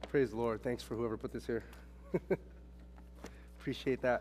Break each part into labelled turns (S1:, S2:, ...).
S1: Praise the Lord. Thanks for whoever put this here. Appreciate that.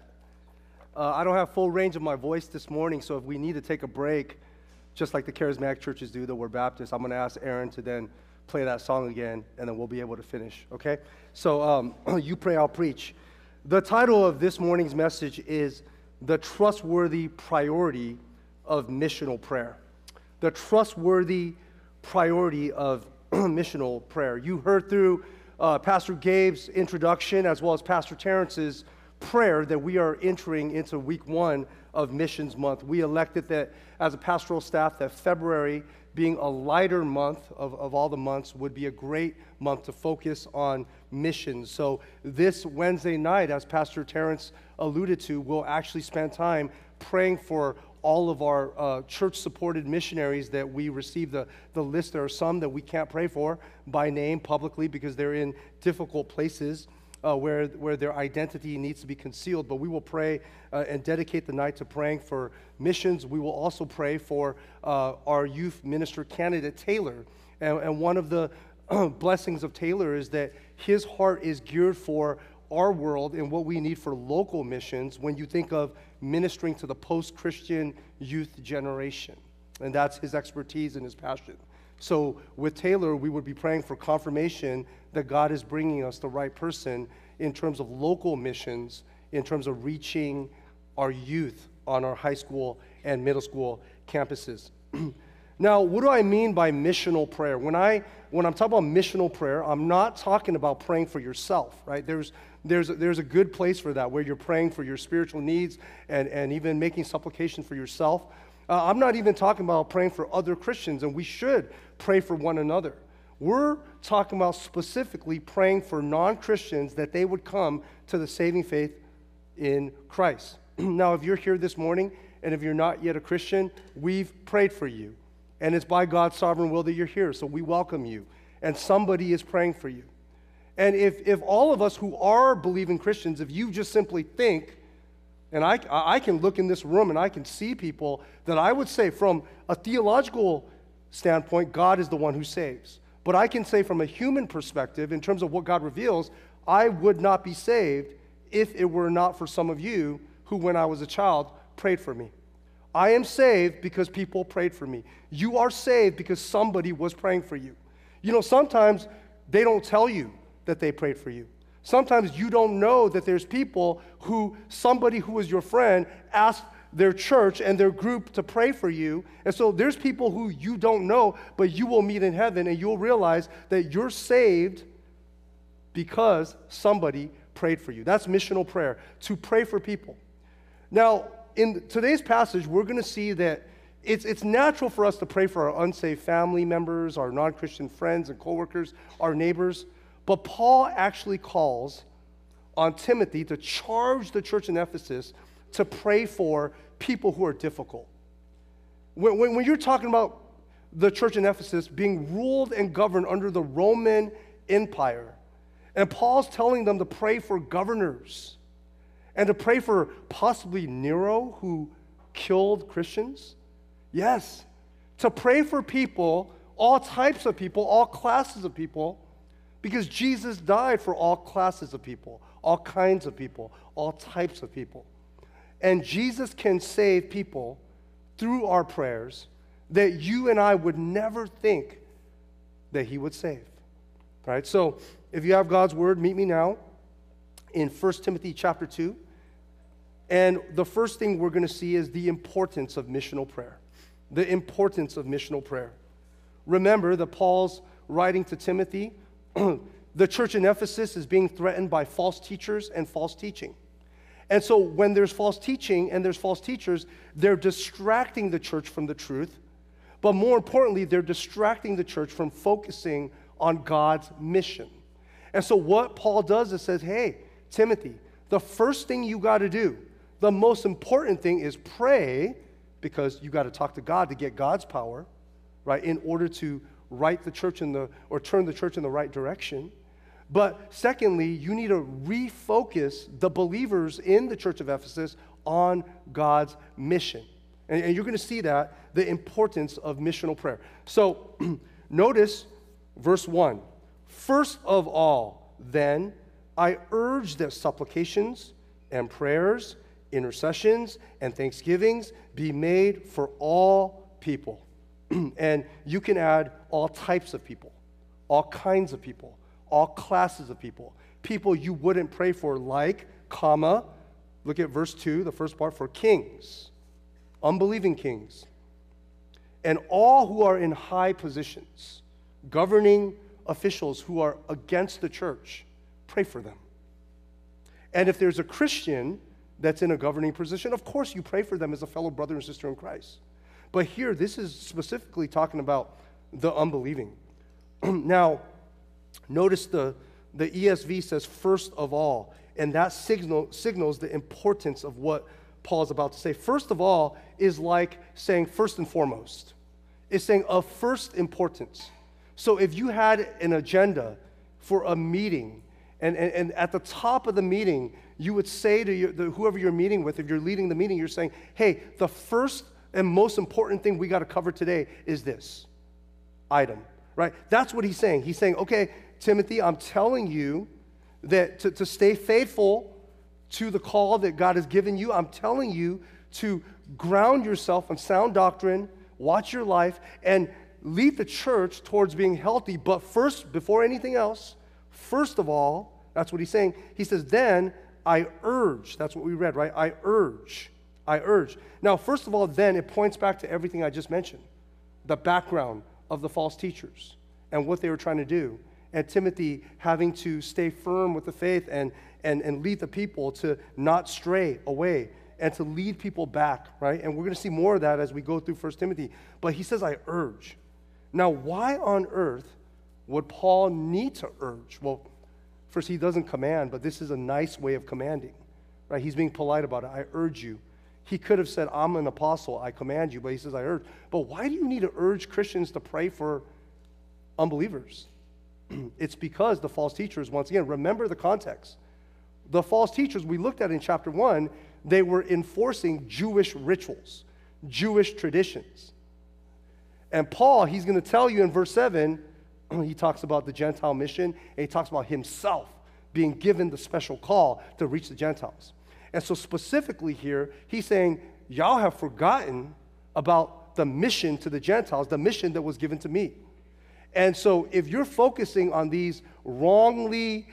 S1: I don't have full range of my voice this morning, so if we need to take a break, just like the charismatic churches do that we're Baptists, I'm going to ask Aaron to then play that song again, and then we'll be able to finish, okay? So you pray, I'll preach. The title of this morning's message is The Trustworthy Priority of Missional Prayer. The trustworthy priority of missional prayer. You heard through Pastor Gabe's introduction as well as Pastor Terrence's prayer that we are entering into week 1 of Missions Month. We elected that as a pastoral staff that February, being a lighter month of all the months, would be a great month to focus on missions. So this Wednesday night, as Pastor Terrence alluded to, we'll actually spend time praying for all of our church-supported missionaries that we received the list. There are some that we can't pray for by name publicly because they're in difficult places where their identity needs to be concealed. But we will pray and dedicate the night to praying for missions. We will also pray for our youth minister candidate, Taylor. And one of the blessings of Taylor is that his heart is geared for our world and what we need for local missions when you think of ministering to the post-Christian youth generation. And that's his expertise and his passion. So with Taylor, we would be praying for confirmation that God is bringing us the right person in terms of local missions, in terms of reaching our youth on our high school and middle school campuses. Now, what do I mean by missional prayer? When I'm talking about missional prayer, I'm not talking about praying for yourself, right? There's a good place for that, where you're praying for your spiritual needs and even making supplication for yourself. I'm not even talking about praying for other Christians, and we should pray for one another. We're talking about specifically praying for non-Christians that they would come to the saving faith in Christ. Now, if you're here this morning, and if you're not yet a Christian, we've prayed for you. And it's by God's sovereign will that you're here, so we welcome you. And somebody is praying for you. And if all of us who are believing Christians, if you just simply think, and I can look in this room and I can see people that I would say from a theological standpoint, God is the one who saves. But I can say from a human perspective, in terms of what God reveals, I would not be saved if it were not for some of you who, when I was a child, prayed for me. I am saved because people prayed for me. You are saved because somebody was praying for you. You know, sometimes they don't tell you that they prayed for you. Sometimes you don't know that there's people who, somebody who was your friend asked their church and their group to pray for you. And so there's people who you don't know, but you will meet in heaven and you'll realize that you're saved because somebody prayed for you. That's missional prayer, to pray for people. Now, in today's passage, we're going to see that it's natural for us to pray for our unsaved family members, our non-Christian friends and coworkers, our neighbors. But Paul actually calls on Timothy to charge the church in Ephesus to pray for people who are difficult. When you're talking about the church in Ephesus being ruled and governed under the Roman Empire, and Paul's telling them to pray for governors, and to pray for possibly Nero, who killed Christians. Yes, to pray for people, all types of people, all classes of people, because Jesus died for all classes of people, all kinds of people, all types of people. And Jesus can save people through our prayers that you and I would never think that he would save. All right, so if you have God's word, meet me now in 1 Timothy chapter 2. And the first thing we're going to see is the importance of missional prayer. The importance of missional prayer. Remember that Paul's writing to Timothy. The church in Ephesus is being threatened by false teachers and false teaching. And so when there's false teaching and there's false teachers, they're distracting the church from the truth. But more importantly, they're distracting the church from focusing on God's mission. And so what Paul does is says, hey, Timothy, the first thing you got to do, the most important thing is pray, because you got to talk to God to get God's power, right, in order to right the church or turn the church in the right direction. But secondly, you need to refocus the believers in the church of Ephesus on God's mission. And you're going to see that, the importance of missional prayer. So notice verse 1. First of all, then I urge that supplications and prayers, intercessions and thanksgivings be made for all people. And you can add all types of people, all kinds of people, all classes of people, people you wouldn't pray for, like, comma, look at verse 2, the first part, for kings, unbelieving kings, and all who are in high positions, governing officials who are against the church, pray for them. And if there's a Christian that's in a governing position, of course you pray for them as a fellow brother and sister in Christ. But here, this is specifically talking about the unbelieving. Now, notice the ESV says first of all, and that signals the importance of what Paul is about to say. First of all is like saying first and foremost. It's saying of first importance. So if you had an agenda for a meeting, and at the top of the meeting, you would say to whoever you're meeting with, if you're leading the meeting, you're saying, hey, the first and most important thing we got to cover today is this item, right? That's what he's saying. He's saying, okay, Timothy, I'm telling you that to stay faithful to the call that God has given you. I'm telling you to ground yourself on sound doctrine, watch your life, and lead the church towards being healthy. But first, before anything else, first of all, that's what he's saying. He says, then I urge. That's what we read, right? I urge. Now, first of all, then it points back to everything I just mentioned, the background of the false teachers and what they were trying to do. And Timothy having to stay firm with the faith and lead the people to not stray away and to lead people back, right? And we're going to see more of that as we go through 1 Timothy. But he says, I urge. Now, why on earth would Paul need to urge? Well, first, he doesn't command, but this is a nice way of commanding, right? He's being polite about it. I urge you. He could have said, I'm an apostle, I command you, but he says, I urge. But why do you need to urge Christians to pray for unbelievers? It's because the false teachers, once again, remember the context. The false teachers we looked at in chapter 1, they were enforcing Jewish rituals, Jewish traditions. And Paul, he's going to tell you in verse 7, he talks about the Gentile mission, and he talks about himself being given the special call to reach the Gentiles. And so specifically here, he's saying, y'all have forgotten about the mission to the Gentiles, the mission that was given to me. And so if you're focusing on these wrongly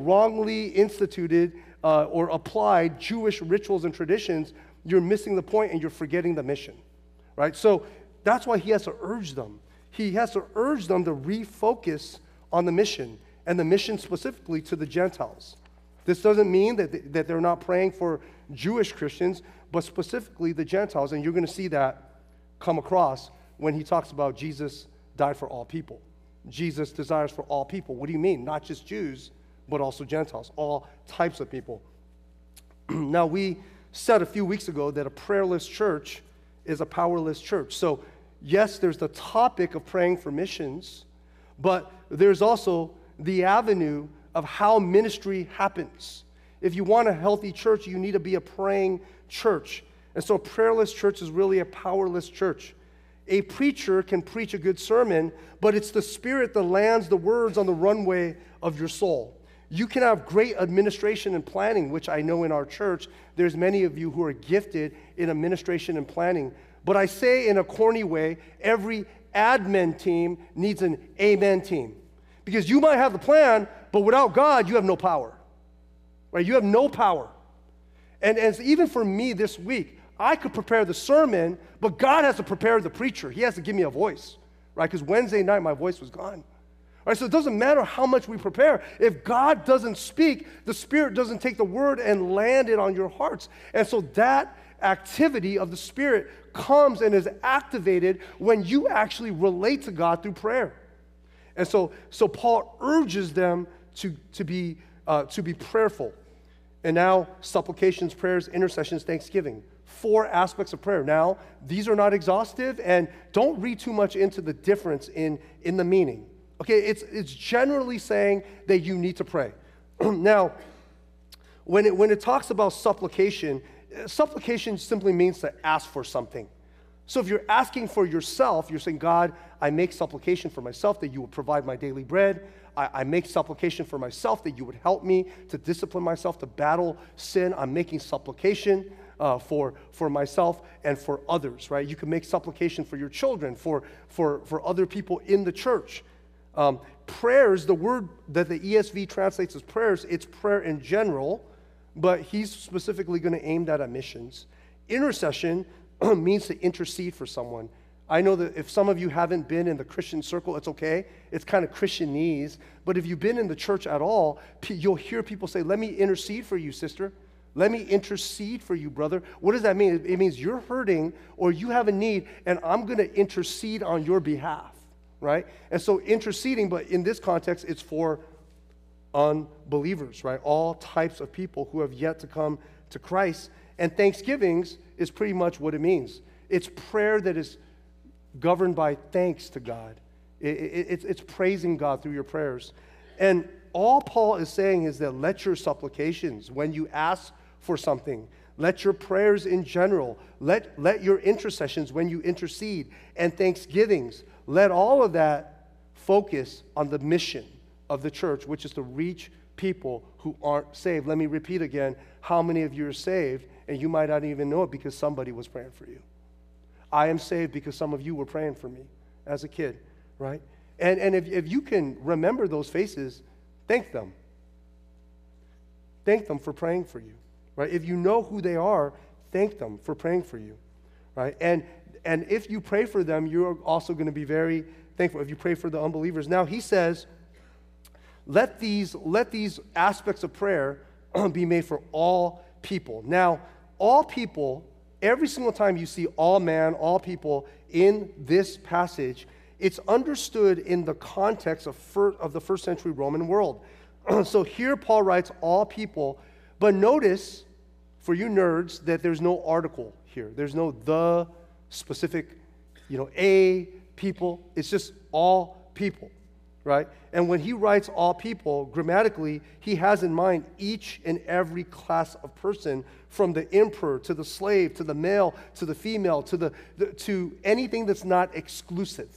S1: instituted or applied Jewish rituals and traditions, you're missing the point and you're forgetting the mission, right? So that's why he has to urge them. He has to urge them to refocus on the mission, and the mission specifically to the Gentiles. This doesn't mean that they're not praying for Jewish Christians, but specifically the Gentiles, and you're going to see that come across when he talks about Jesus died for all people. Jesus desires for all people. What do you mean? Not just Jews, but also Gentiles, all types of people. Now, we said a few weeks ago that a prayerless church is a powerless church. So, yes, there's the topic of praying for missions, but there's also the avenue of how ministry happens. If you want a healthy church, you need to be a praying church. And so a prayerless church is really a powerless church. A preacher can preach a good sermon, but it's the Spirit that lands the words on the runway of your soul. You can have great administration and planning, which I know in our church, there's many of you who are gifted in administration and planning. But I say in a corny way, every admin team needs an amen team. Because you might have the plan, but without God, you have no power. Right? You have no power. And even for me this week, I could prepare the sermon, but God has to prepare the preacher. He has to give me a voice, right? Because Wednesday night, my voice was gone. Right? So it doesn't matter how much we prepare. If God doesn't speak, the Spirit doesn't take the word and land it on your hearts. And so that activity of the Spirit comes and is activated when you actually relate to God through prayer. And so Paul urges them to be prayerful. And now supplications, prayers, intercessions, thanksgiving. 4 aspects of prayer. Now, these are not exhaustive, and don't read too much into the difference in the meaning. Okay, it's generally saying that you need to pray. Now, when it talks about supplication simply means to ask for something. So if you're asking for yourself, you're saying, God, I make supplication for myself that you will provide my daily bread. I make supplication for myself that you would help me to discipline myself, to battle sin. I'm making supplication for myself and for others, right? You can make supplication for your children, for other people in the church. Prayers, the word that the ESV translates as prayers, it's prayer in general, but he's specifically going to aim that at missions. Intercession means to intercede for someone. I know that if some of you haven't been in the Christian circle, it's okay. It's kind of Christianese. But if you've been in the church at all, you'll hear people say, let me intercede for you, sister. Let me intercede for you, brother. What does that mean? It means you're hurting or you have a need, and I'm going to intercede on your behalf, right? And so interceding, but in this context, it's for unbelievers, right? All types of people who have yet to come to Christ. And thanksgivings is pretty much what it means. It's prayer that is governed by thanks to God. It's praising God through your prayers. And all Paul is saying is that let your supplications, when you ask for something, let your prayers in general, let your intercessions when you intercede, and thanksgivings, let all of that focus on the mission of the church, which is to reach people who aren't saved. Let me repeat again, how many of you are saved, and you might not even know it because somebody was praying for you. I am saved because some of you were praying for me as a kid, right? And if you can remember those faces, thank them. Thank them for praying for you, right? If you know who they are, thank them for praying for you, right? And if you pray for them, you're also going to be very thankful if you pray for the unbelievers. Now, he says, let these aspects of prayer be made for all people. Now, all people, every single time you see all man, all people in this passage, it's understood in the context of the first century Roman world. So here Paul writes all people, but notice, for you nerds, that there's no article here. There's no the specific, a people. It's just all people, right? And when he writes all people, grammatically, he has in mind each and every class of person, from the emperor to the slave to the male to the female to anything that's not exclusive.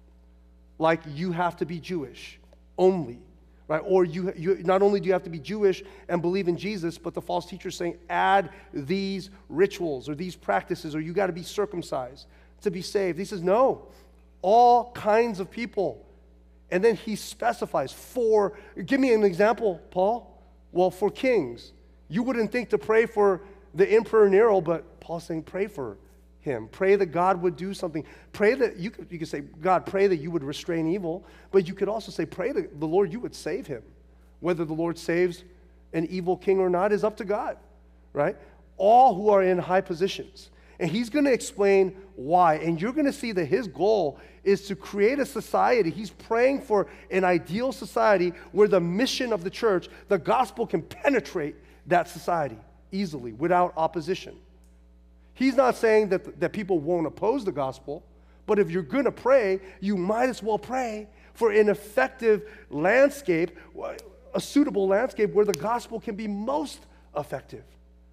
S1: Like you have to be Jewish only, right? Or you not only do you have to be Jewish and believe in Jesus, but the false teacher is saying add these rituals or these practices, or you got to be circumcised to be saved. He says no, all kinds of people. And then he specifies give me an example, Paul. Well, for kings. You wouldn't think to pray for the Emperor Nero, but Paul's saying pray for him. Pray that God would do something. Pray that, you could say, God, pray that you would restrain evil, but you could also say, pray that the Lord, you would save him. Whether the Lord saves an evil king or not is up to God, right? All who are in high positions. And he's going to explain why. And you're going to see that his goal is to create a society. He's praying for an ideal society where the mission of the church, the gospel, can penetrate that society easily without opposition. He's not saying that people won't oppose the gospel, but if you're going to pray, you might as well pray for an effective landscape, a suitable landscape where the gospel can be most effective,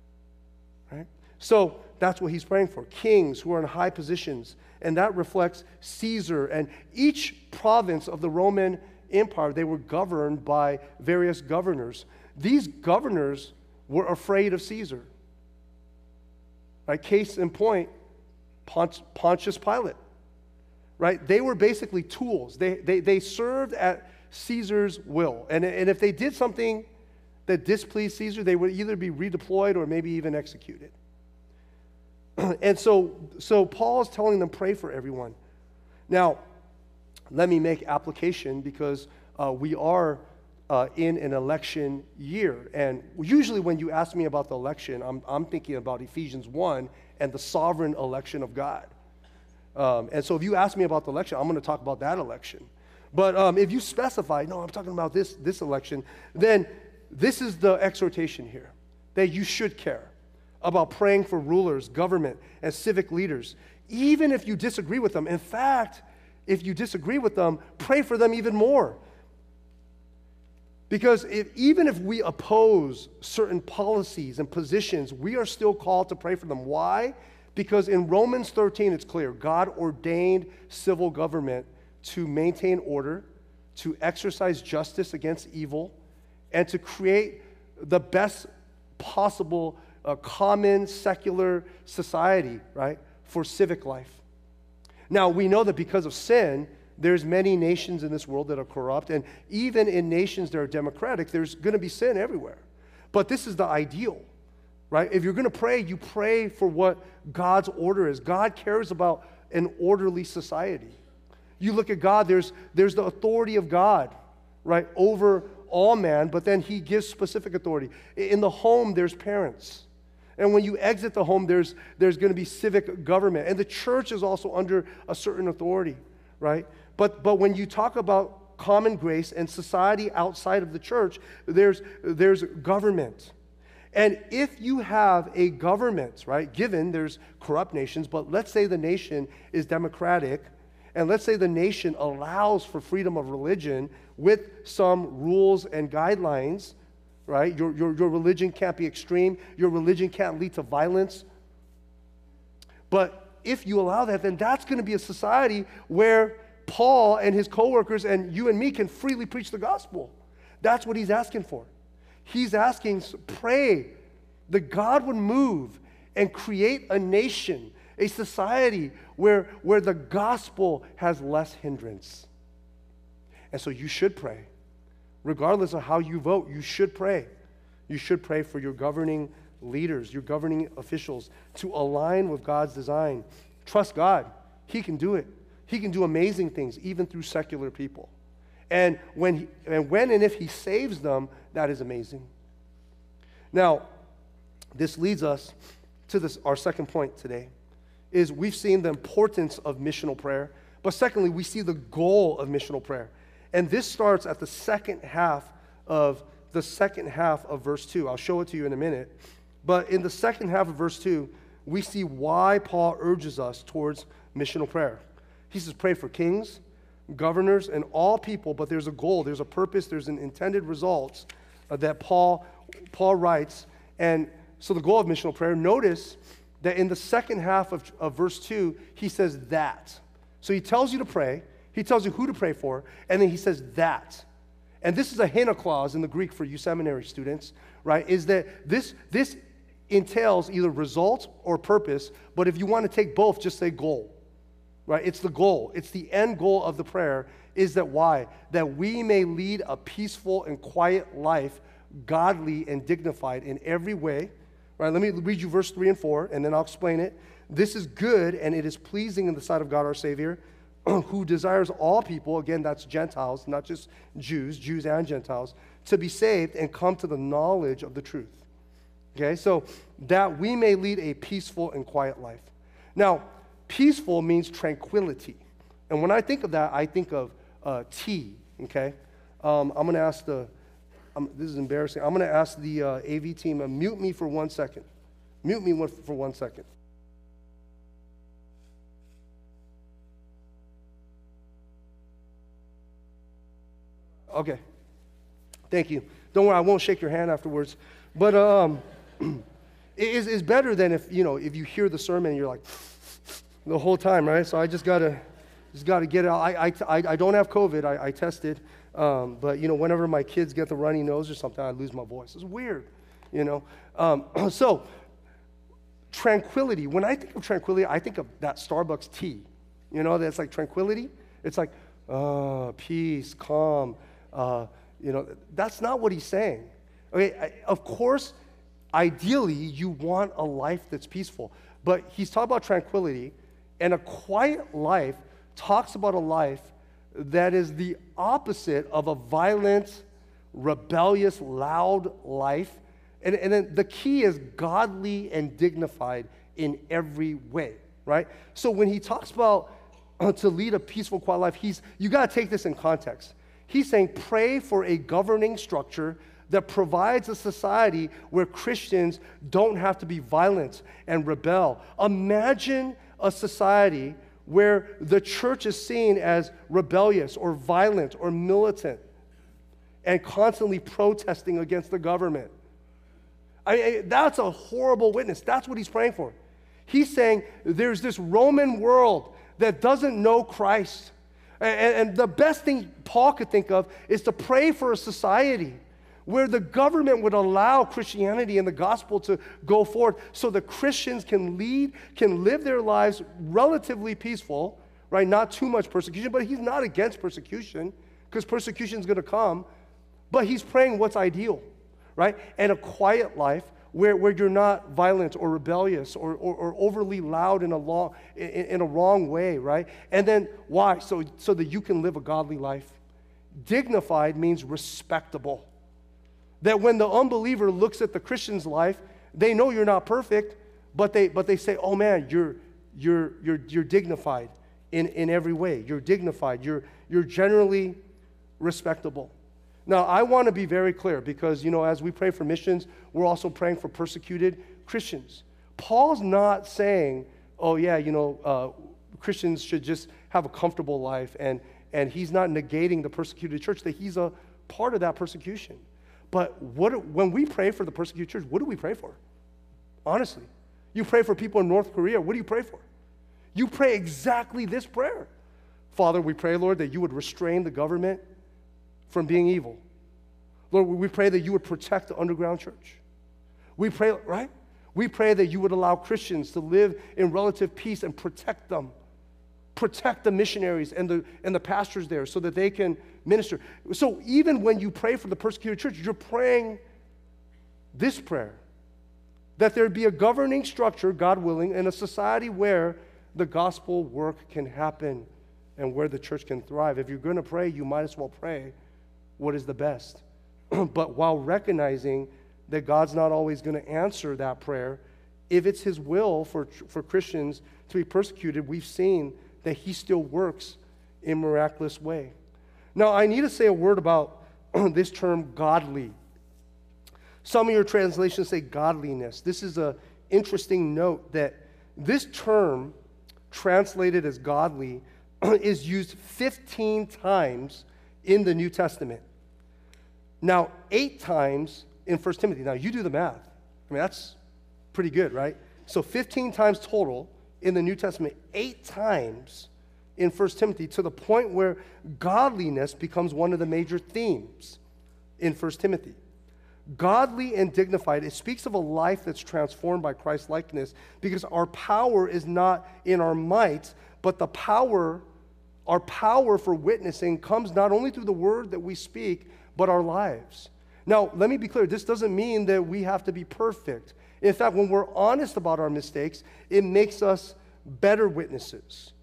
S1: right? So that's what he's praying for, kings who are in high positions, and that reflects Caesar. And each province of the Roman Empire, they were governed by various governors. These governors were afraid of Caesar. Right? Case in point, Pontius Pilate. Right? They were basically tools. They served at Caesar's will. And if they did something that displeased Caesar, they would either be redeployed or maybe even executed. And so Paul is telling them, pray for everyone. Now, let me make application because we are in an election year. And usually when you ask me about the election, I'm thinking about Ephesians 1 and the sovereign election of God. And so if you ask me about the election, I'm going to talk about that election. But if you specify, no, I'm talking about this election, then this is the exhortation here, that you should care about praying for rulers, government, and civic leaders, even if you disagree with them. In fact, if you disagree with them, pray for them even more. Because even if we oppose certain policies and positions, we are still called to pray for them. Why? Because in Romans 13, it's clear. God ordained civil government to maintain order, to exercise justice against evil, and to create the best possible common secular society, right, for civic life. Now, we know that because of sin, there's many nations in this world that are corrupt, and even in nations that are democratic, there's going to be sin everywhere. But this is the ideal, right? If you're going to pray, you pray for what God's order is. God cares about an orderly society. You look at God, there's the authority of God, right, over all man, but then he gives specific authority. In the home, there's parents. And when you exit the home, there's going to be civic government. And the church is also under a certain authority, right? But when you talk about common grace and society outside of the church, there's government. And if you have a government, right, given there's corrupt nations, but let's say the nation is democratic, and let's say the nation allows for freedom of religion with some rules and guidelines, right? Your religion can't be extreme. Your religion can't lead to violence. But if you allow that, then that's going to be a society where Paul and his co-workers and you and me can freely preach the gospel. That's what he's asking for. He's asking, pray that God would move and create a nation, a society where the gospel has less hindrance. And so you should pray. Regardless of how you vote, you should pray. You should pray for your governing leaders, your governing officials, to align with God's design. Trust God. He can do it. He can do amazing things, even through secular people. And when and if he saves them, that is amazing. Now, this leads us to our second point today, is we've seen the importance of missional prayer, but secondly, we see the goal of missional prayer. And this starts at the second half of verse 2. I'll show it to you in a minute. But in the second half of verse 2, we see why Paul urges us towards missional prayer. He says, pray for kings, governors, and all people, but there's a goal, there's a purpose, there's an intended result that Paul writes. And so the goal of missional prayer, notice that in the second half of verse 2, he says that. So he tells you to pray, he tells you who to pray for, and then he says that. And this is a hina clause in the Greek for you seminary students, right? Is that this entails either result or purpose, but if you want to take both, just say goal, right? It's the goal. It's the end goal of the prayer. Is that why? That we may lead a peaceful and quiet life, godly and dignified in every way. Right? Let me read you verse 3 and 4, and then I'll explain it. This is good, and it is pleasing in the sight of God our Savior, who desires all people, again, that's Gentiles, not just Jews and Gentiles, to be saved and come to the knowledge of the truth. Okay, so that we may lead a peaceful and quiet life. Now, peaceful means tranquility. And when I think of that, I think of tea, okay? I'm going to ask this is embarrassing. I'm going to ask the AV team, mute me for 1 second. Mute me for 1 second. Okay. Thank you. Don't worry, I won't shake your hand afterwards. But it's better than if you hear the sermon and you're like the whole time, right? So I just gotta get it out. I don't have COVID. I tested. But whenever my kids get the runny nose or something, I lose my voice. It's weird, So tranquility. When I think of tranquility, I think of that Starbucks tea. That's like tranquility. It's like peace, calm. That's not what he's saying. Okay, of course, ideally, you want a life that's peaceful. But he's talking about tranquility, and a quiet life talks about a life that is the opposite of a violent, rebellious, loud life. And then the key is godly and dignified in every way, right? So when he talks about to lead a peaceful, quiet life, you got to take this in context. He's saying pray for a governing structure that provides a society where Christians don't have to be violent and rebel. Imagine a society where the church is seen as rebellious or violent or militant and constantly protesting against the government. That's a horrible witness. That's what he's praying for. He's saying there's this Roman world that doesn't know Christ. And the best thing Paul could think of is to pray for a society where the government would allow Christianity and the gospel to go forward so the Christians can live their lives relatively peaceful, right? Not too much persecution, but he's not against persecution because persecution is going to come. But he's praying what's ideal, right? And a quiet life where you're not violent or rebellious or overly loud in a wrong way, right? And then why? So that you can live a godly life. Dignified means respectable. That when the unbeliever looks at the Christian's life, they know you're not perfect, but they say, oh man, you're dignified in every way. You're dignified. You're generally respectable. Now, I want to be very clear because, as we pray for missions, we're also praying for persecuted Christians. Paul's not saying, oh, yeah, Christians should just have a comfortable life, and he's not negating the persecuted church, that he's a part of that persecution. But when we pray for the persecuted church, what do we pray for? Honestly, you pray for people in North Korea, what do you pray for? You pray exactly this prayer. Father, we pray, Lord, that you would restrain the government from being evil. Lord, we pray that you would protect the underground church. We pray, right? We pray that you would allow Christians to live in relative peace and protect them. Protect the missionaries and the pastors there so that they can minister. So even when you pray for the persecuted church, you're praying this prayer, that there be a governing structure, God willing, in a society where the gospel work can happen and where the church can thrive. If you're going to pray, you might as well pray what is the best. But while recognizing that God's not always going to answer that prayer, if it's his will for Christians to be persecuted, we've seen that he still works in a miraculous way. Now, I need to say a word about this term, godly. Some of your translations say godliness. This is an interesting note that this term, translated as godly, is used 15 times in the New Testament. Now, 8 times in 1 Timothy. Now, you do the math. I mean, that's pretty good, right? So 15 times total in the New Testament, 8 times in 1 Timothy, to the point where godliness becomes one of the major themes in 1 Timothy. Godly and dignified, it speaks of a life that's transformed by Christ's likeness, because our power is not in our might, but our power for witnessing comes not only through the word that we speak, but our lives. Now, let me be clear. This doesn't mean that we have to be perfect. In fact, when we're honest about our mistakes, it makes us better witnesses.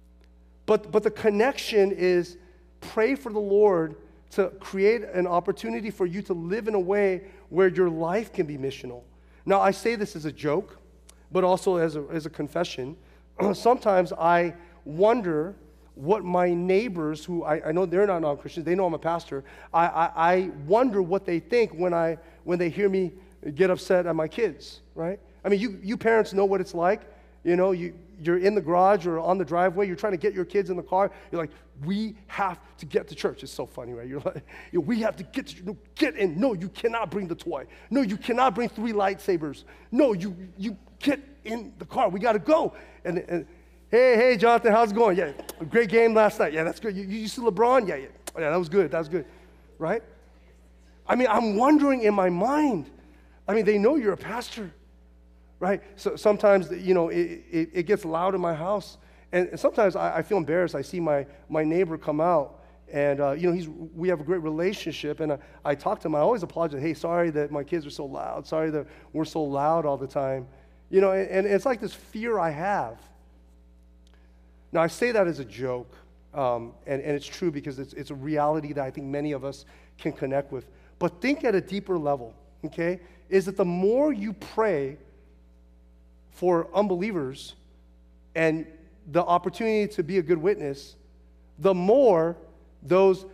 S1: But the connection is pray for the Lord to create an opportunity for you to live in a way where your life can be missional. Now, I say this as a joke, but also as a confession. Sometimes I wonder what my neighbors, who I know they're not non-Christians, they know I'm a pastor, I wonder what they think when they hear me get upset at my kids, right? I mean, you parents know what it's like. You're in the garage or on the driveway, you're trying to get your kids in the car, you're like, we have to get to church. It's so funny, right? You're like, we have to get in. No, you cannot bring the toy. No, you cannot bring 3 lightsabers. No, you get in the car. We got to go. And hey, Jonathan, how's it going? Yeah, a great game last night. Yeah, that's good. You see LeBron? Yeah, that was good. That was good, right? I mean, I'm wondering in my mind. I mean, they know you're a pastor, right? So sometimes, it gets loud in my house, and sometimes I feel embarrassed. I see my neighbor come out, and we have a great relationship, and I talk to him. I always apologize. Hey, sorry that my kids are so loud. Sorry that we're so loud all the time. And it's like this fear I have. Now, I say that as a joke, and it's true because it's a reality that I think many of us can connect with. But think at a deeper level, okay? Is that the more you pray for unbelievers and the opportunity to be a good witness, the more those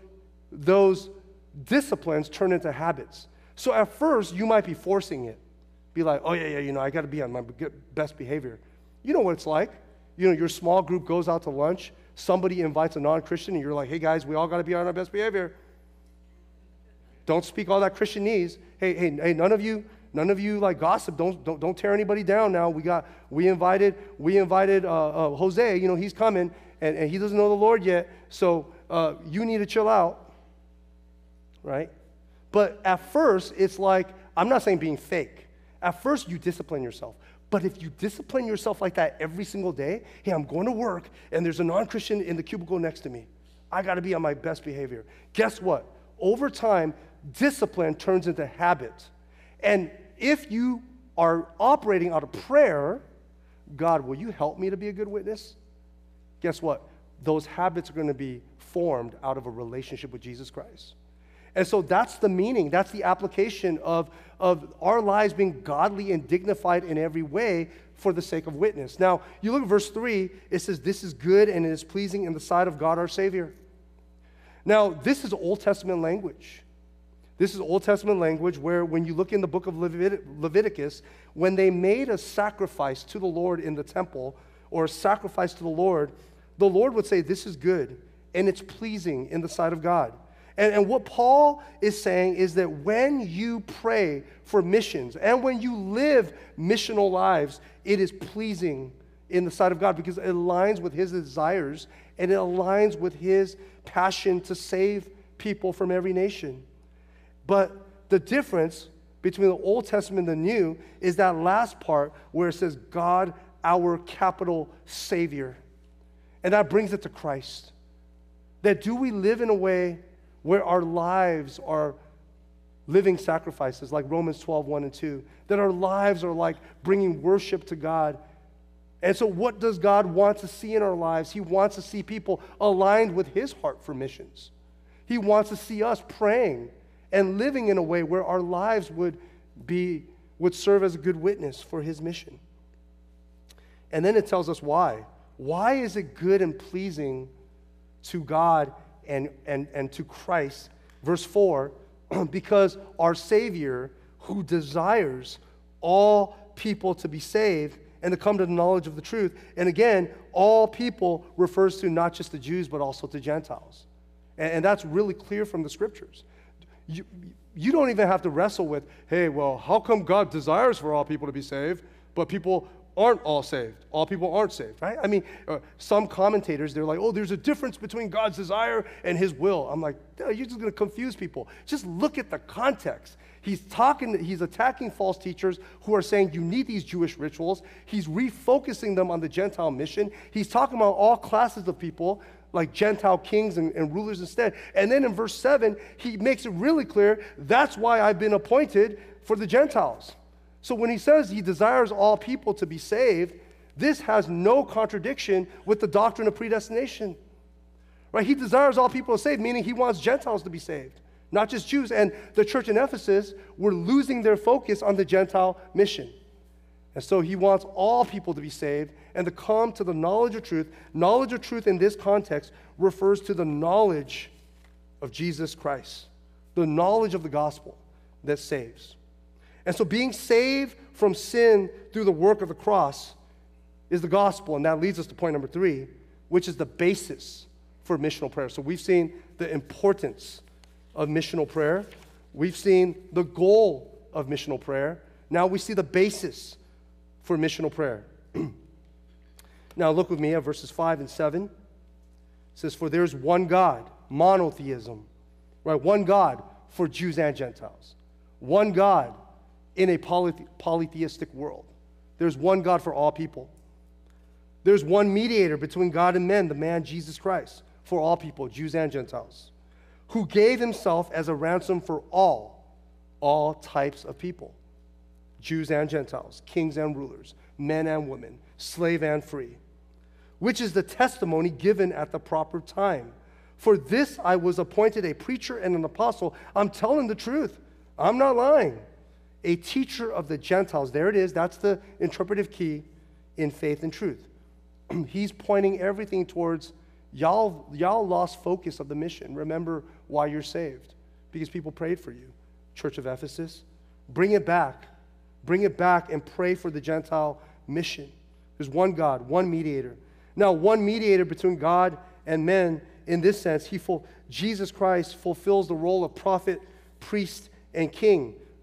S1: disciplines turn into habits. So at first, you might be forcing it. Be like, oh, yeah, I got to be on my best behavior. You know what it's like. Your small group goes out to lunch, somebody invites a non-Christian, and you're like, hey, guys, we all got to be on our best behavior. Don't speak all that Christianese. Hey, none of you like gossip. Don't tear anybody down now. We invited Jose, he's coming, and he doesn't know the Lord yet, so you need to chill out, right? But at first, it's like, I'm not saying being fake. At first, you discipline yourself. But if you discipline yourself like that every single day, hey, I'm going to work, and there's a non-Christian in the cubicle next to me. I got to be on my best behavior. Guess what? Over time, discipline turns into habit. And if you are operating out of prayer, God, will you help me to be a good witness? Guess what? Those habits are going to be formed out of a relationship with Jesus Christ. And so that's the meaning, that's the application of our lives being godly and dignified in every way for the sake of witness. Now, you look at verse 3, it says, this is good and it is pleasing in the sight of God our Savior. Now, this is Old Testament language. This is Old Testament language where when you look in the book of Leviticus, when they made a sacrifice to the Lord in the temple, or a sacrifice to the Lord would say, this is good and it's pleasing in the sight of God. And what Paul is saying is that when you pray for missions and when you live missional lives, it is pleasing in the sight of God because it aligns with his desires and it aligns with his passion to save people from every nation. But the difference between the Old Testament and the New is that last part where it says, God, our capital Savior. And that brings it to Christ. That do we live in a way where our lives are living sacrifices, like Romans 12, 1 and 2, that our lives are like bringing worship to God. And so what does God want to see in our lives? He wants to see people aligned with his heart for missions. He wants to see us praying and living in a way where our lives would serve as a good witness for his mission. And then it tells us why. Why is it good and pleasing to God and to Christ? Verse 4, because our Savior, who desires all people to be saved and to come to the knowledge of the truth. And again, all people refers to not just the Jews, but also to Gentiles. And that's really clear from the scriptures. You don't even have to wrestle with, hey, well, how come God desires for all people to be saved, but people aren't all saved? All people aren't saved, right? I mean, some commentators, they're like, oh, there's a difference between God's desire and his will. I'm like, you're just going to confuse people. Just look at the context. He's attacking false teachers who are saying you need these Jewish rituals. He's refocusing them on the Gentile mission. He's talking about all classes of people, like Gentile kings and rulers instead. And then in verse 7, he makes it really clear, that's why I've been appointed for the Gentiles. So when he says he desires all people to be saved, this has no contradiction with the doctrine of predestination. Right? He desires all people to be saved, meaning he wants Gentiles to be saved, not just Jews. And the church in Ephesus were losing their focus on the Gentile mission. And so he wants all people to be saved and to come to the knowledge of truth. Knowledge of truth in this context refers to the knowledge of Jesus Christ, the knowledge of the gospel that saves. And so being saved from sin through the work of the cross is the gospel, and that leads us to point number 3, which is the basis for missional prayer. So we've seen the importance of missional prayer. We've seen the goal of missional prayer. Now we see the basis for missional prayer. Now look with me at verses 5 and 7. It says, for there's one God, monotheism, right? One God for Jews and Gentiles. One God in a polytheistic world. There's one God for all people. There's one mediator between God and men, the man Jesus Christ, for all people, Jews and Gentiles, who gave himself as a ransom for all types of people, Jews and Gentiles, kings and rulers, men and women, slave and free, which is the testimony given at the proper time. For this I was appointed a preacher and an apostle. I'm telling the truth. I'm not lying. A teacher of the Gentiles. There it is. That's the interpretive key in faith and truth. He's pointing everything towards y'all lost focus of the mission. Remember why you're saved. Because people prayed for you. Church of Ephesus. Bring it back. Bring it back and pray for the Gentile mission. There's one God, one mediator. Now, one mediator between God and men in this sense, Jesus Christ fulfills the role of prophet, priest, and king.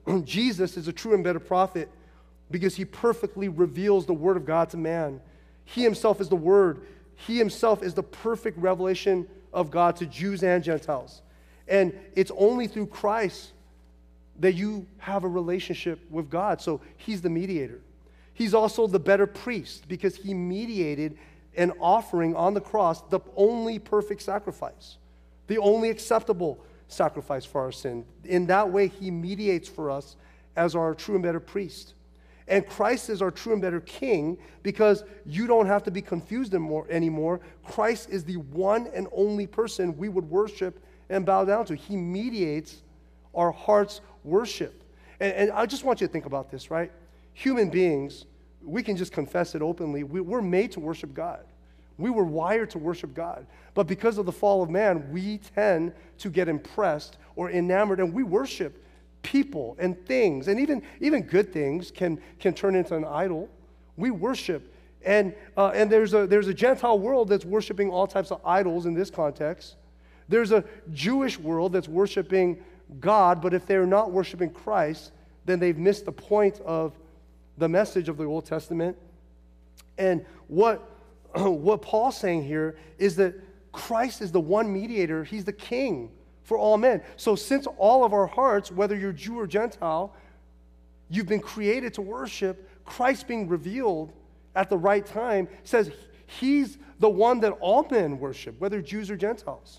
S1: Jesus is a true and better prophet because he perfectly reveals the word of God to man. He himself is the word. He himself is the perfect revelation of God to Jews and Gentiles. And it's only through Christ that you have a relationship with God. So he's the mediator. He's also the better priest because he mediated an offering on the cross, the only perfect sacrifice, the only acceptable sacrifice for our sin. In that way, he mediates for us as our true and better priest. And Christ is our true and better king because you don't have to be confused anymore. Christ is the one and only person we would worship and bow down to. He mediates our heart's worship. And I just want you to think about this, right? Human beings, we can just confess it openly. We're made to worship God. We were wired to worship God. But because of the fall of man, we tend to get impressed or enamored, and we worship people and things. And even good things can turn into an idol. We worship. And there's a Gentile world that's worshiping all types of idols in this context. There's a Jewish world that's worshiping God, but if they're not worshiping Christ, then they've missed the point of the message of the Old Testament. And what Paul's saying here is that Christ is the one mediator. He's the king for all men. So since all of our hearts, whether you're Jew or Gentile, you've been created to worship, Christ being revealed at the right time says he's the one that all men worship, whether Jews or Gentiles.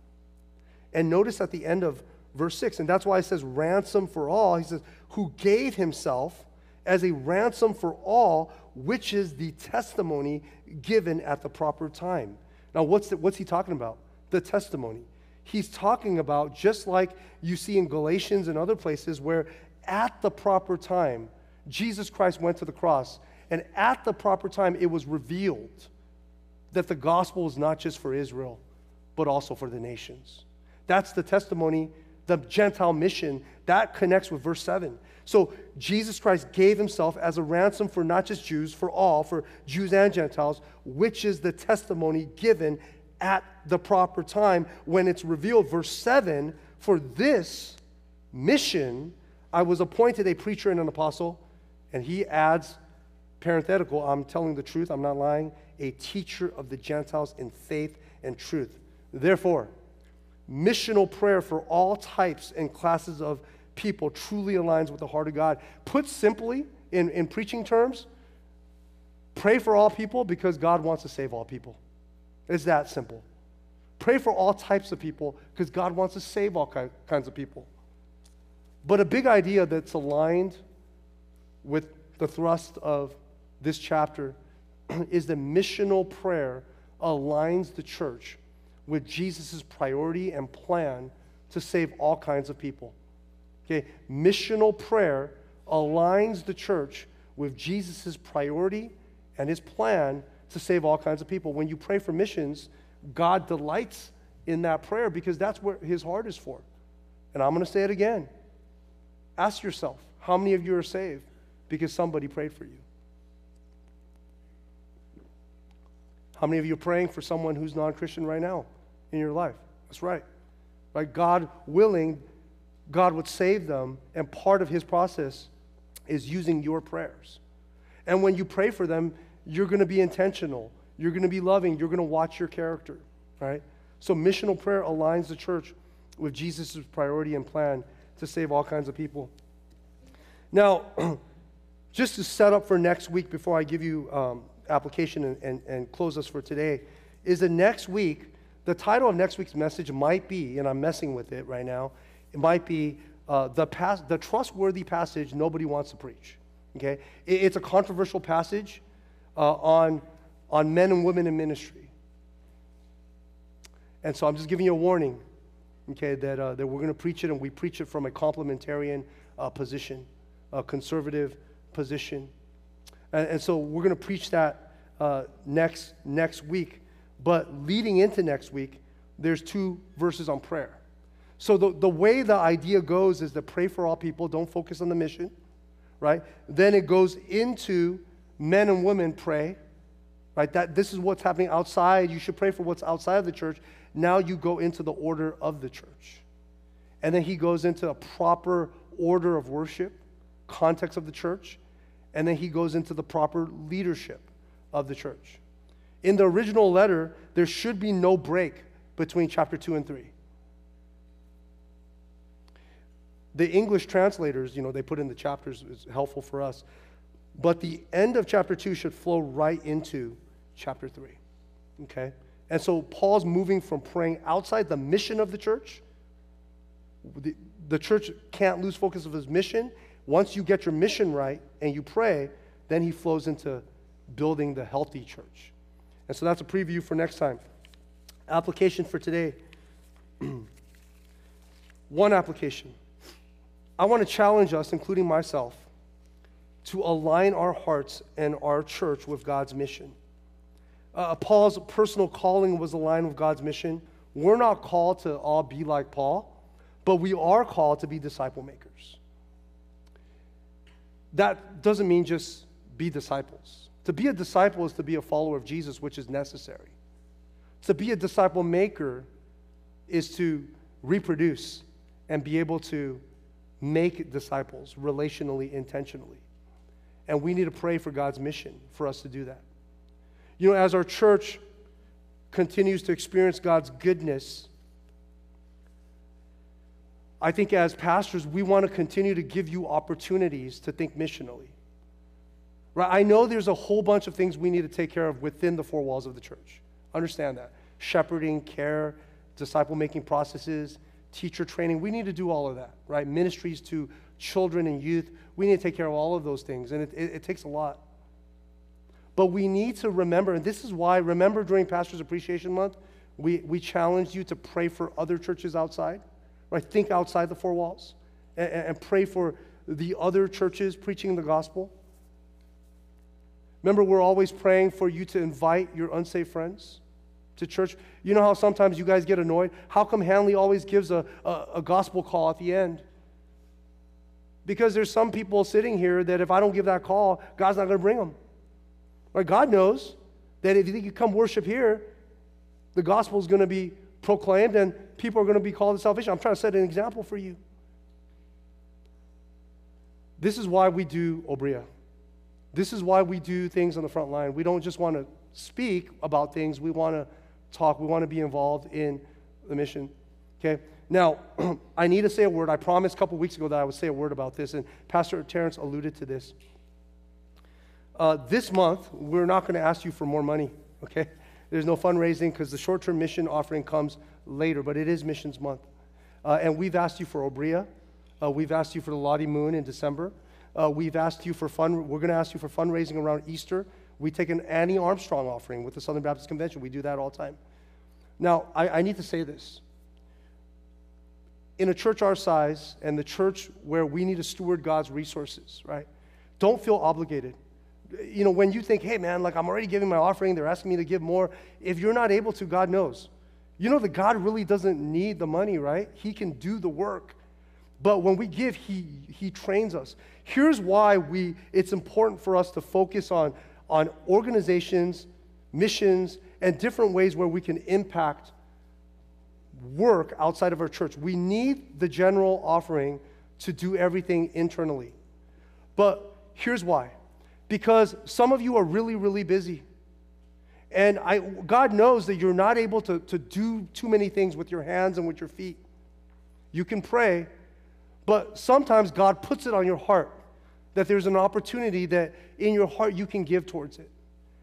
S1: And notice at the end of verse 6, and that's why it says ransom for all. He says, who gave himself as a ransom for all, which is the testimony given at the proper time. Now, what's he talking about? The testimony. He's talking about, just like you see in Galatians and other places, where at the proper time, Jesus Christ went to the cross, and at the proper time, it was revealed that the gospel is not just for Israel, but also for the nations. That's the testimony, the Gentile mission, that connects with verse 7. So Jesus Christ gave himself as a ransom for not just Jews, for all, for Jews and Gentiles, which is the testimony given at the proper time when it's revealed. Verse 7, for this mission I was appointed a preacher and an apostle, and he adds, parenthetical, I'm telling the truth, I'm not lying, a teacher of the Gentiles in faith and truth. Therefore, missional prayer for all types and classes of people truly aligns with the heart of God. Put simply, in preaching terms, pray for all people because God wants to save all people. It's that simple. Pray for all types of people because God wants to save all kinds of people. But a big idea that's aligned with the thrust of this chapter is that missional prayer aligns the church with Jesus' priority and plan to save all kinds of people. Okay, missional prayer aligns the church with Jesus' priority and his plan to save all kinds of people. When you pray for missions, God delights in that prayer because that's what his heart is for. And I'm going to say it again. Ask yourself, how many of you are saved because somebody prayed for you? How many of you are praying for someone who's non-Christian right now in your life? That's right. Right? God willing, God would save them, and part of his process is using your prayers. And when you pray for them, you're going to be intentional. You're going to be loving. You're going to watch your character, right? So missional prayer aligns the church with Jesus' priority and plan to save all kinds of people. Now, just to set up for next week before I give you application and close us for today, is that next week, the title of next week's message might be, and I'm messing with it right now, it might be the trustworthy passage nobody wants to preach. Okay, it's a controversial passage on men and women in ministry, and so I'm just giving you a warning. Okay, that we're going to preach it, and we preach it from a complementarian position, a conservative position, and so we're going to preach that next week. But leading into next week, there's 2 verses on prayer. So the way the idea goes is to pray for all people, don't focus on the mission, right? Then it goes into men and women pray, right? That this is what's happening outside. You should pray for what's outside of the church. Now you go into the order of the church. And then he goes into a proper order of worship, context of the church, and then he goes into the proper leadership of the church. In the original letter, there should be no break between chapter 2 and 3. The English translators, they put in the chapters, is helpful for us. But the end of chapter 2 should flow right into chapter 3. Okay? And so Paul's moving from praying outside the mission of the church. The church can't lose focus of his mission. Once you get your mission right and you pray, then he flows into building the healthy church. And so that's a preview for next time. Application for today. One application. I want to challenge us, including myself, to align our hearts and our church with God's mission. Paul's personal calling was aligned with God's mission. We're not called to all be like Paul, but we are called to be disciple makers. That doesn't mean just be disciples. To be a disciple is to be a follower of Jesus, which is necessary. To be a disciple maker is to reproduce and be able to make disciples relationally, intentionally. And we need to pray for God's mission for us to do that. As our church continues to experience God's goodness, I think as pastors, we want to continue to give you opportunities to think missionally. Right? I know there's a whole bunch of things we need to take care of within the four walls of the church. Understand that. Shepherding, care, disciple-making processes, teacher training. We need to do all of that, right? Ministries to children and youth. We need to take care of all of those things, and it takes a lot. But we need to remember, and this is why, remember during Pastors Appreciation Month, we challenged you to pray for other churches outside, right? Think outside the four walls and pray for the other churches preaching the gospel. Remember, we're always praying for you to invite your unsaved friends to church. You know how sometimes you guys get annoyed? How come Hanley always gives a gospel call at the end? Because there's some people sitting here that if I don't give that call, God's not going to bring them. Right? God knows that if you come worship here, the gospel is going to be proclaimed and people are going to be called to salvation. I'm trying to set an example for you. This is why we do Obria. This is why we do things on the front line. We don't just want to speak about things. We want to talk. We want to be involved in the mission. Okay? Now, I need to say a word. I promised a couple weeks ago that I would say a word about this, and Pastor Terrence alluded to this. This month, we're not going to ask you for more money, okay? There's no fundraising because the short-term mission offering comes later, but it is Missions Month. And we've asked you for Obria. We've asked you for the Lottie Moon in December. We've asked you for we're going to ask you for fundraising around Easter. We take an Annie Armstrong offering with the Southern Baptist Convention. We do that all the time. Now, I need to say this. In a church our size and the church where we need to steward God's resources, right? Don't feel obligated. When you think, hey, man, I'm already giving my offering, they're asking me to give more. If you're not able to, God knows. That God really doesn't need the money, right? He can do the work. But when we give, He trains us. Here's why it's important for us to focus on organizations, missions, and different ways where we can impact work outside of our church. We need the general offering to do everything internally. But here's why. Because some of you are really, really busy. And God knows that you're not able to do too many things with your hands and with your feet. You can pray, but sometimes God puts it on your heart that there's an opportunity that in your heart you can give towards it.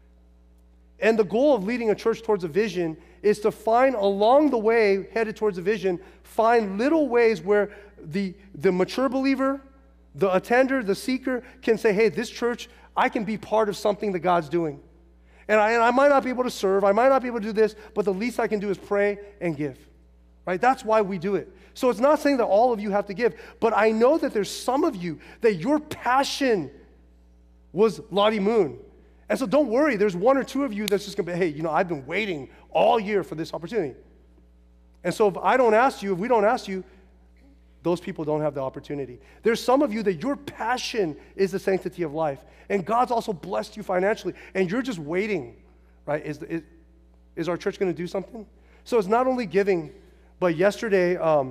S1: And the goal of leading a church towards a vision is to find along the way, headed towards a vision, find little ways where the mature believer, the attender, the seeker can say, hey, this church, I can be part of something that God's doing. And I might not be able to serve, I might not be able to do this, but the least I can do is pray and give. Right? That's why we do it. So it's not saying that all of you have to give, but I know that there's some of you that your passion was Lottie Moon. And so don't worry, there's one or two of you that's just going to be, hey, I've been waiting all year for this opportunity. And so if we don't ask you, those people don't have the opportunity. There's some of you that your passion is the sanctity of life. And God's also blessed you financially. And you're just waiting, right? Is our church going to do something? So it's not only giving, but yesterday,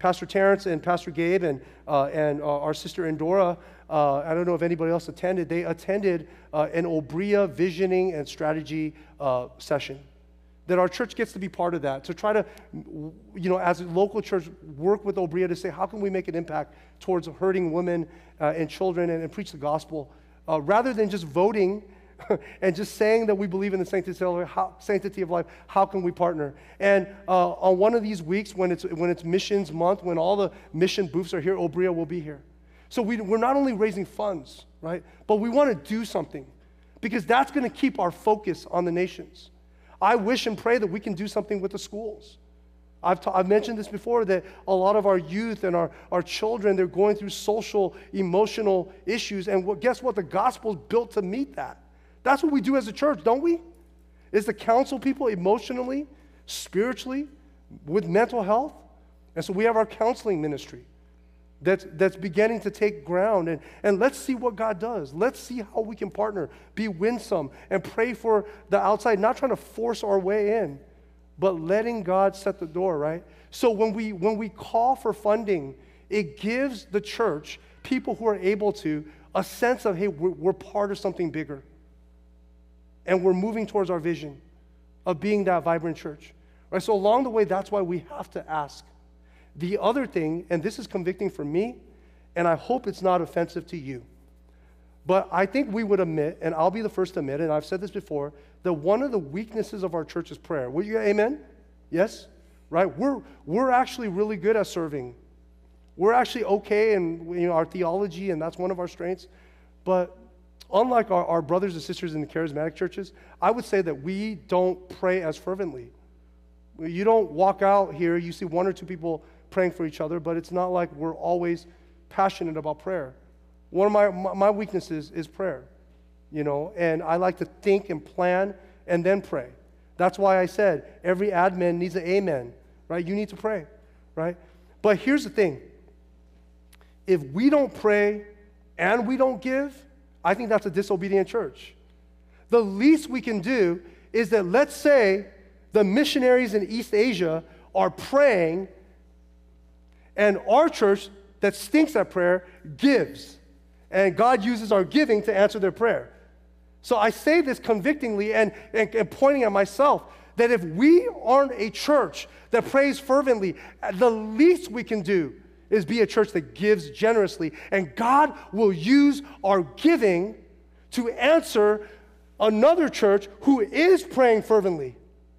S1: Pastor Terrence and Pastor Gabe and our sister Endora, I don't know if anybody else attended, they attended an Obria visioning and strategy session. That our church gets to be part of that, to try to, as a local church, work with Obria to say, how can we make an impact towards hurting women and children and preach the gospel, rather than just voting and just saying that we believe in the sanctity of life. How can we partner? And on one of these weeks, when it's missions month, when all the mission booths are here, Obria will be here. So we're not only raising funds, right, but we want to do something, because that's going to keep our focus on the nations. I wish and pray that we can do something with the schools. I've mentioned this before, that a lot of our youth and our children, they're going through social, emotional issues, and guess what? The gospel's built to meet that. That's what we do as a church, don't we? Is to counsel people emotionally, spiritually, with mental health. And so we have our counseling ministry that's beginning to take ground. And let's see what God does. Let's see how we can partner, be winsome, and pray for the outside, not trying to force our way in, but letting God set the door, right? So when we call for funding, it gives the church, people who are able to, a sense of, hey, we're part of something bigger. And we're moving towards our vision of being that vibrant church. Right? So along the way, that's why we have to ask. The other thing, and this is convicting for me, and I hope it's not offensive to you, but I think we would admit, and I'll be the first to admit, and I've said this before, that one of the weaknesses of our church is prayer. Will you, amen? Yes? Right? We're actually really good at serving. We're actually okay in our theology, and that's one of our strengths. But unlike our brothers and sisters in the charismatic churches, I would say that we don't pray as fervently. You don't walk out here, you see one or two people praying for each other, but it's not like we're always passionate about prayer. One of my weaknesses is prayer, and I like to think and plan and then pray. That's why I said every admin needs an amen, right? You need to pray, right? But here's the thing. If we don't pray and we don't give, I think that's a disobedient church. The least we can do is that, let's say the missionaries in East Asia are praying, and our church that stinks at prayer gives. And God uses our giving to answer their prayer. So I say this convictingly and pointing at myself, that if we aren't a church that prays fervently, the least we can do is be a church that gives generously. And God will use our giving to answer another church who is praying fervently.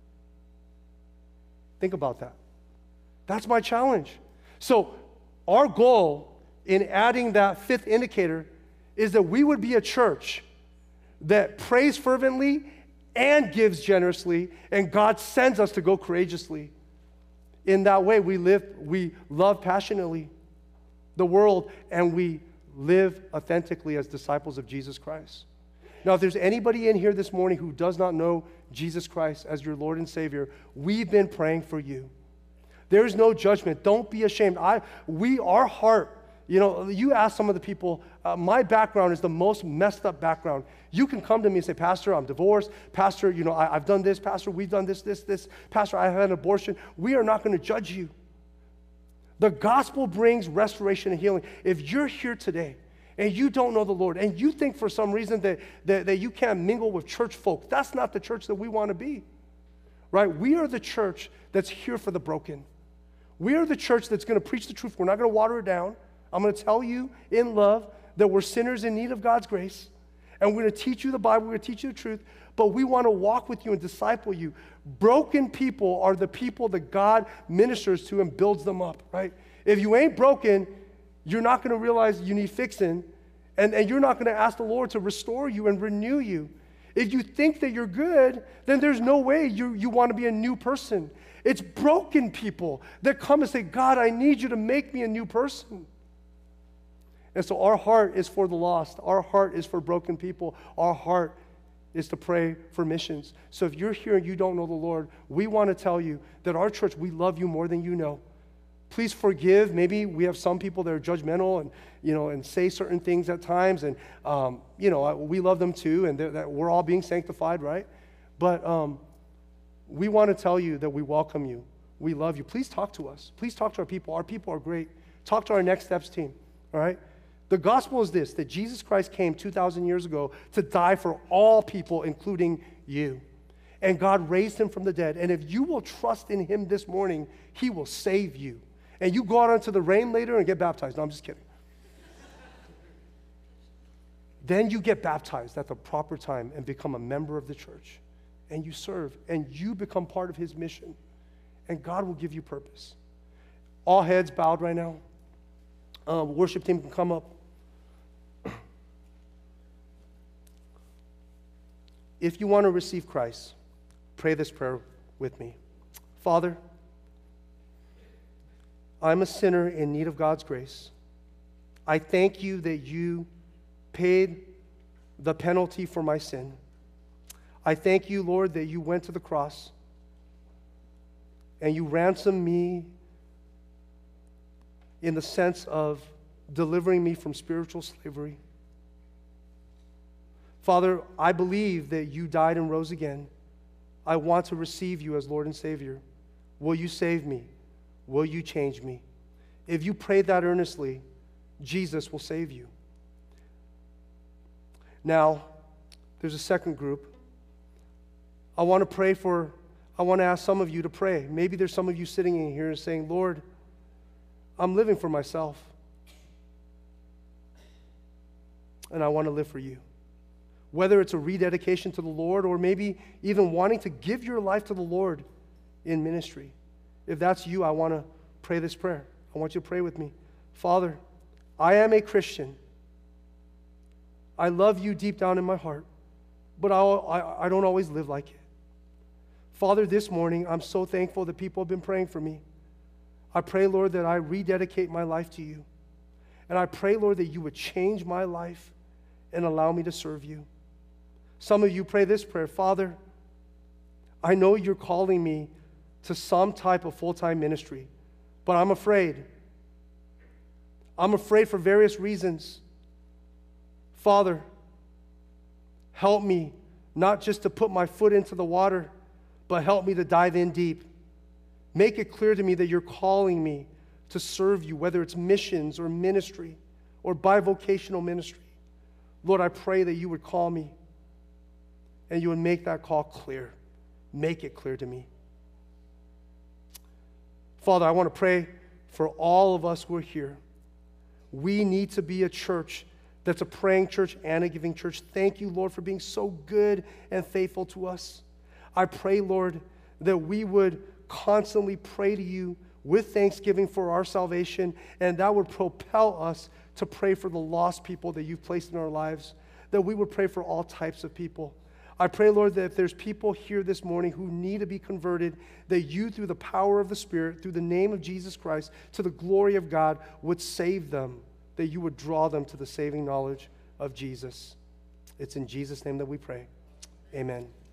S1: Think about that. That's my challenge. So our goal in adding that fifth indicator is that we would be a church that prays fervently and gives generously, and God sends us to go courageously. In that way, we love passionately the world, and we live authentically as disciples of Jesus Christ. Now, if there's anybody in here this morning who does not know Jesus Christ as your Lord and Savior, we've been praying for you. There's no judgment. Don't be ashamed. Our heart, you ask some of the people, my background is the most messed up background. You can come to me and say, Pastor, I'm divorced. Pastor, I've done this. Pastor, we've done this. Pastor, I had an abortion. We are not going to judge you. The gospel brings restoration and healing. If you're here today and you don't know the Lord, and you think for some reason that you can't mingle with church folk, that's not the church that we want to be, right? We are the church that's here for the broken. We are the church that's going to preach the truth. We're not going to water it down. I'm going to tell you in love that we're sinners in need of God's grace, and we're going to teach you the Bible, we're going to teach you the truth, but we want to walk with you and disciple you. Broken people are the people that God ministers to and builds them up, right? If you ain't broken, you're not going to realize you need fixing, and you're not going to ask the Lord to restore you and renew you. If you think that you're good, then there's no way you want to be a new person. It's broken people that come and say, God, I need you to make me a new person. And so our heart is for the lost. Our heart is for broken people. Our heart is to pray for missions. So if you're here and you don't know the Lord, we want to tell you that our church, we love you more than you know. Please forgive. Maybe we have some people that are judgmental and say certain things at times, and we love them too, and that we're all being sanctified, right? But we want to tell you that we welcome you. We love you. Please talk to us. Please talk to our people. Our people are great. Talk to our Next Steps team, all right? The gospel is this, that Jesus Christ came 2,000 years ago to die for all people, including you. And God raised him from the dead. And if you will trust in him this morning, he will save you. And you go out onto the rain later and get baptized. No, I'm just kidding. Then you get baptized at the proper time and become a member of the church. And you serve, and you become part of his mission. And God will give you purpose. All heads bowed right now. Worship team can come up. If you want to receive Christ, pray this prayer with me. Father, I'm a sinner in need of God's grace. I thank you that you paid the penalty for my sin. I thank you, Lord, that you went to the cross and you ransomed me in the sense of delivering me from spiritual slavery. Father, I believe that you died and rose again. I want to receive you as Lord and Savior. Will you save me? Will you change me? If you prayed that earnestly, Jesus will save you. Now, there's a second group. I want to ask some of you to pray. Maybe there's some of you sitting in here and saying, Lord, I'm living for myself. And I want to live for you. Whether it's a rededication to the Lord or maybe even wanting to give your life to the Lord in ministry. If that's you, I want to pray this prayer. I want you to pray with me. Father, I am a Christian. I love you deep down in my heart, but I don't always live like it. Father, this morning, I'm so thankful that people have been praying for me. I pray, Lord, that I rededicate my life to you. And I pray, Lord, that you would change my life and allow me to serve you. Some of you pray this prayer. Father, I know you're calling me to some type of full-time ministry, but I'm afraid. I'm afraid for various reasons. Father, help me not just to put my foot into the water, but help me to dive in deep. Make it clear to me that you're calling me to serve you, whether it's missions or ministry or bivocational ministry. Lord, I pray that you would call me and you would make that call clear. Make it clear to me. Father, I want to pray for all of us who are here. We need to be a church that's a praying church and a giving church. Thank you, Lord, for being so good and faithful to us. I pray, Lord, that we would constantly pray to you with thanksgiving for our salvation, and that would propel us to pray for the lost people that you've placed in our lives, that we would pray for all types of people. I pray, Lord, that if there's people here this morning who need to be converted, that you, through the power of the Spirit, through the name of Jesus Christ, to the glory of God, would save them, that you would draw them to the saving knowledge of Jesus. It's in Jesus' name that we pray. Amen.